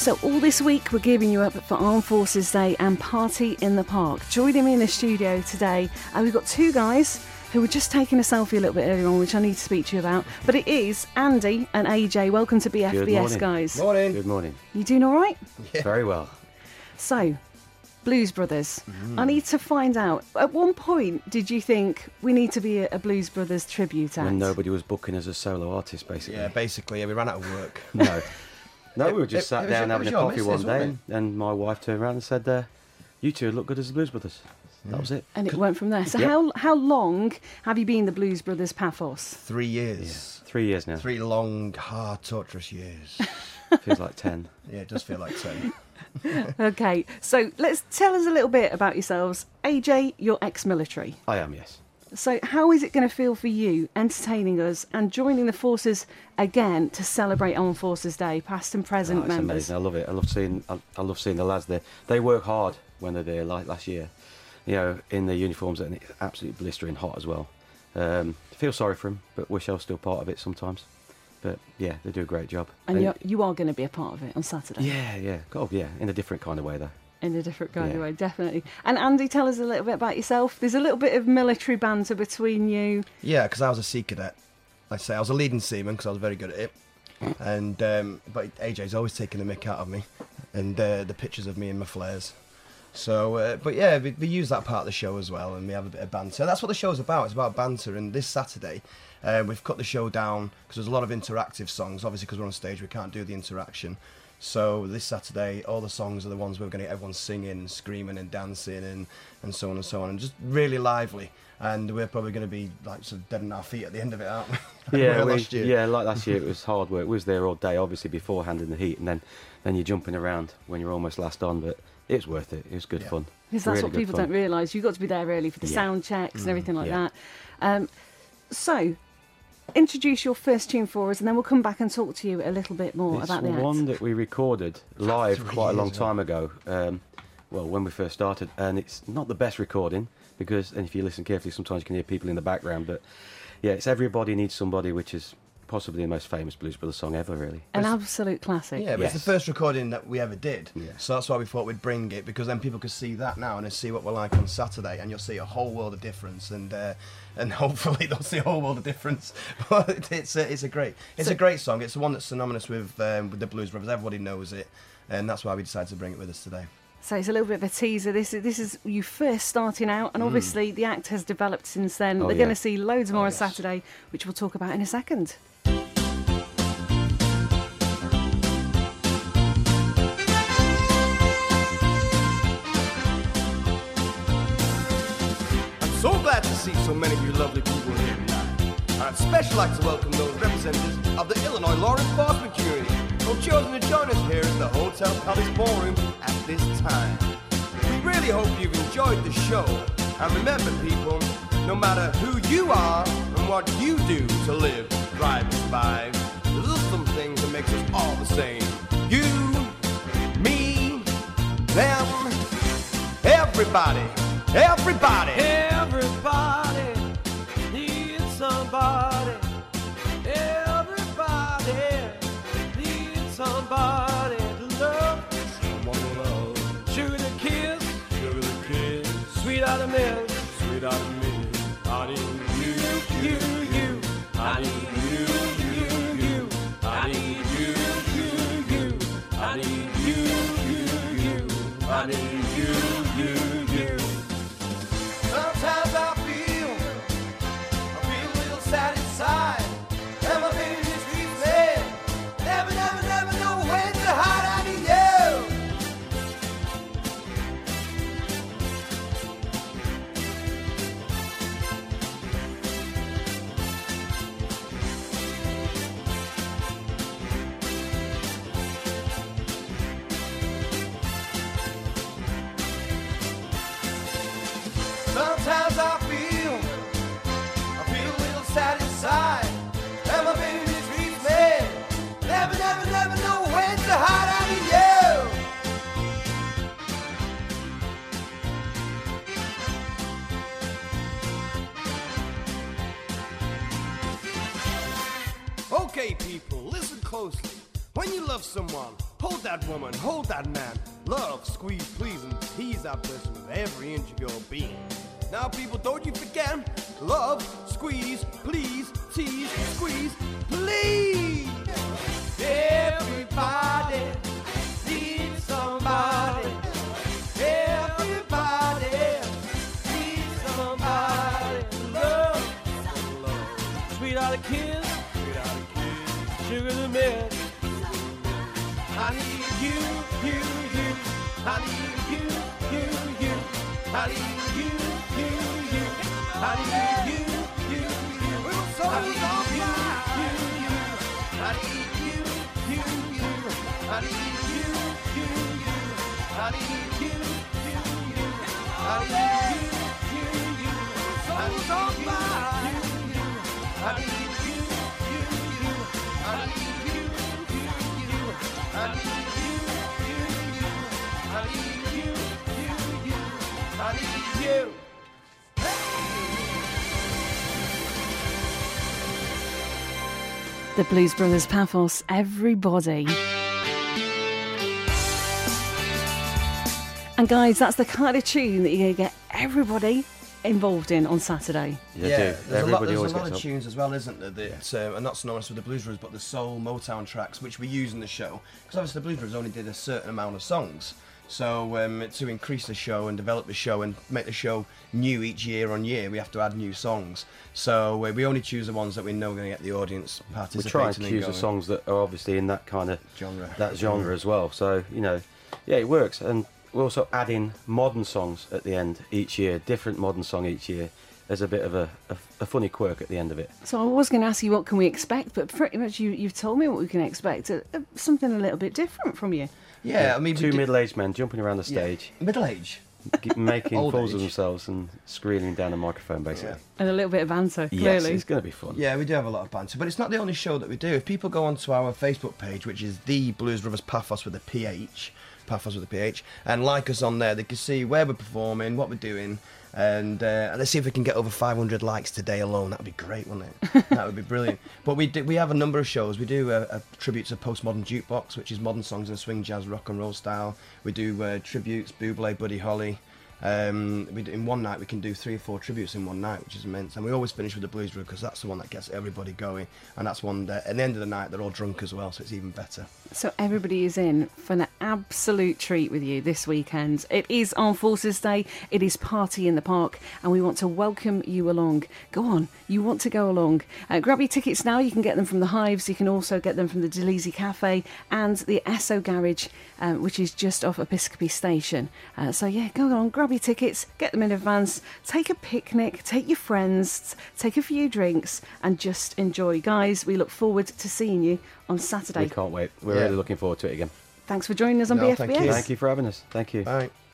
So all this week we're gearing you up for Armed Forces Day and Party in the Park. Joining me in the studio today, we've got two guys who were just taking a selfie a little bit earlier on, which I need to speak to you about. But it is Andy and AJ. Welcome to BFBS, guys. Morning. Good morning. You doing all right? Yeah. Very well. So, Blues Brothers. I need to find out, at one point, did you think we need to be a Blues Brothers tribute act? When nobody was booking as a solo artist, basically. Yeah, basically, we ran out of work. No, we were just sat down having a coffee one day, and my wife turned around and said, you two look good as the Blues Brothers. That was it. And it went from there. So how long have you been the Blues Brothers Paphos? 3 years. Yeah, 3 years now. 3 long, hard, torturous years. Feels like 10. Yeah, it does feel like 10. Okay, so let's tell us a little bit about yourselves. AJ, you're ex-military. I am, yes. So how is it going to feel for you entertaining us and joining the forces again to celebrate Armed Forces Day, past and present It's members? amazing. I love it. I love seeing the lads there. They work hard when they're there, like last year. You know, in their uniforms, and it's absolutely blistering hot as well. Feel sorry for them, but wish I was still part of it sometimes. But yeah, they do a great job. And you are going to be a part of it on Saturday? Yeah. Oh, yeah, in a different kind of way, though. In a different kind of way, definitely. And Andy, tell us a little bit about yourself. There's a little bit of military banter between you. Yeah, because I was a Sea Cadet. Like I say, I was a leading seaman because I was very good at it. And but AJ's always taking the mick out of me, and the pictures of me in my flares. So, but yeah, we use that part of the show as well, and we have a bit of banter. That's what the show's about. It's about banter. And this Saturday, we've cut the show down because there's a lot of interactive songs. Obviously, because we're on stage, we can't do the interaction. So this Saturday, all the songs are the ones we're going to get everyone singing, screaming, and dancing, and so on and so on, and just really lively. And we're probably going to be like sort of dead on our feet at the end of it, aren't we? Yeah, last year. Yeah, like last year, it was hard work. We was there all day, obviously beforehand in the heat, and then you're jumping around when you're almost last on, but it was worth it. It was good fun. Because that's what people don't realise. You've got to be there early for the sound checks and everything like that. So, introduce your first tune for us, and then we'll come back and talk to you a little bit more about the act. It's one that we recorded live quite a long time ago, when we first started, and it's not the best recording, because, and if you listen carefully, sometimes you can hear people in the background, but yeah, it's Everybody Needs Somebody, which is possibly the most famous Blues Brothers song ever, really. An absolute classic. Yeah, but it's the first recording that we ever did. Yeah. So that's why we thought we'd bring it, because then people could see that now and see what we're like on Saturday, and you'll see a whole world of difference, and hopefully they'll see a whole world of difference. But it's a great song. It's the one that's synonymous with the Blues Brothers. Everybody knows it, and that's why we decided to bring it with us today. So it's a little bit of a teaser. This is you first starting out, and obviously the act has developed since then. They're going to see loads more on Saturday, which we'll talk about in a second. So glad to see so many of you lovely people here tonight. I'd especially like to welcome those representatives of the Illinois law enforcement community who've chosen to join us here at the Hotel Palace Ballroom at this time. We really hope you've enjoyed the show. And remember, people, no matter who you are and what you do to live, thrive, and survive, there's some things that makes us all the same. You, me, them, everybody. Everybody needs somebody. Everybody needs somebody to love. Someone to love. Sugar the kiss, sweet out of milk, I need you. I need you. I need you. I need you. I need you. Sometimes I feel a little sad inside. And my baby just keeps saying, never know when to hide. I need you. Sometimes I feel a little sad inside, and my baby just treats me. Never know when to hide. I need you. Okay, people, listen closely. When you love someone, Hold that woman, hold that man. Love, squeeze, please, and tease that person with every inch of your being. Now, people, don't you forget, love, squeeze, please, tease, squeeze, please. Everybody needs somebody. Everybody needs somebody to love. Sweetheart a kiss, sugar the milk. I need you. I need you. I need you. I need you. We're so I need you. I need you. I need you. I need you. I need you. I need you. I need you. I need you. I need you. I need you. The Blues Brothers Paphos, everybody. And guys, that's the kind of tune that you're going to get everybody involved in on Saturday. There's a lot always of gets up. tunes as well, isn't there? That are not synonymous with the Blues Brothers, but the soul Motown tracks, which we use in the show. Because obviously the Blues Brothers only did a certain amount of songs. So to increase the show and develop the show and make the show new each year on year, we have to add new songs. So we only choose the ones that we know are going to get the audience We participating. try and and choose the going. songs that are obviously in that kind of Genre. as well. So it works. And we also add in modern songs at the end each year, different modern song each year. There's a bit of a funny quirk at the end of it. So I was going to ask you what can we expect, but pretty much you've told me what we can expect. Something a little bit different from you. Yeah, I mean, two middle-aged men jumping around the stage, middle age. making Old fools of age. themselves and squealing down a microphone, basically. Yeah. And a little bit of banter, Yes, clearly. it's going to be fun. Yeah, we do have a lot of banter, but it's not the only show that we do. If people go onto our Facebook page, which is the Blues Brothers Paphos with a PH, Paphos with a PH, and like us on there, they can see where we're performing, what we're doing, and let's see if we can get over 500 likes today alone. That would be great, wouldn't it? That would be brilliant. But we have a number of shows. We do a tribute to Postmodern Jukebox, which is modern songs in a swing, jazz, rock and roll style. We do tributes, Buble, Buddy Holly. In one night we can do 3 or 4 tributes in one night, which is immense, and we always finish with the Blues Brothers because that's the one that gets everybody going, and that's one that at the end of the night they're all drunk as well, so it's even better. So everybody is in for an absolute treat with you this weekend. It is Armed Forces Day, it is Party in the Park, and we want to welcome you along. Go on, you want to go along. Grab your tickets now. You can get them from the Hives, you can also get them from the Delisi Cafe and the Esso Garage, which is just off Episcopi Station. So yeah, go on, grab your tickets, get them in advance, take a picnic, take your friends, take a few drinks and just enjoy. Guys, we look forward to seeing you on Saturday. We can't wait. We're really looking forward to it again. Thanks for joining us on No, BFBS. thank you. Thank you for having us. Thank you. Bye.